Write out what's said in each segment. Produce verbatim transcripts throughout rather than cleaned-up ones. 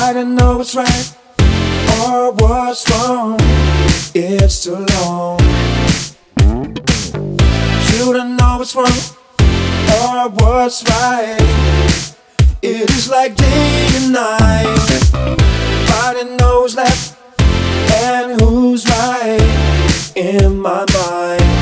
I don't know what's right or what's wrong. It's too long. You don't know what's wrong or what's right. It is like day and night. I don't know who's left and who's right in my mind.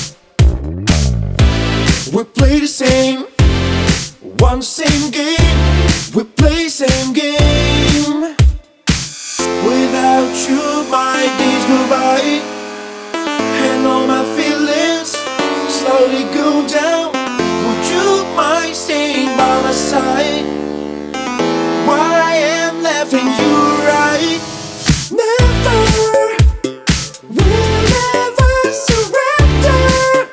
We play the same, one same game. We play same game. Without you my days go by, and all my feelings slowly go down. Would you mind staying by my side? Why am left and you right? Never, we'll never surrender.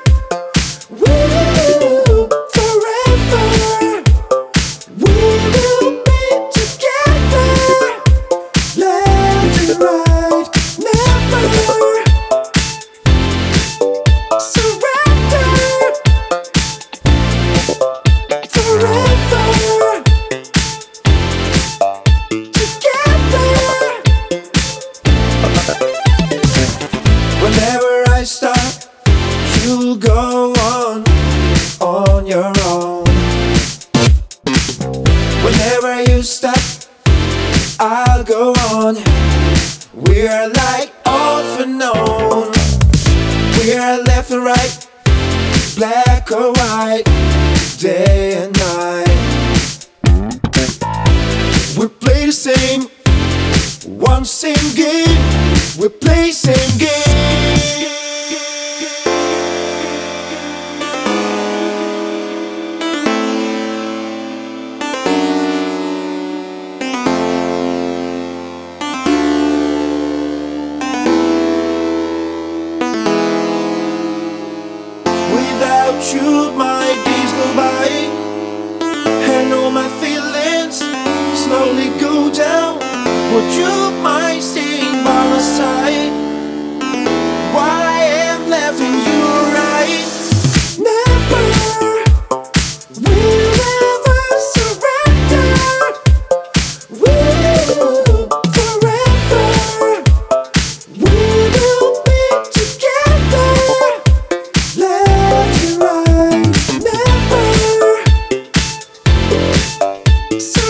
We'll forever, we will be together, left and right. Never surrender. Forever together. Whenever I stop, you go on, on your own. Whenever you stop, I'll go on. We're like off and on. We're left and right, black or white, day and night. We play the same, one same game. We play same game. Without you my days go by, and all my feelings slowly go down. Would you mind staying by my side? Why am left and you right? Never, we'll never surrender. We'll forever, we will be together, left and right. Never surrender.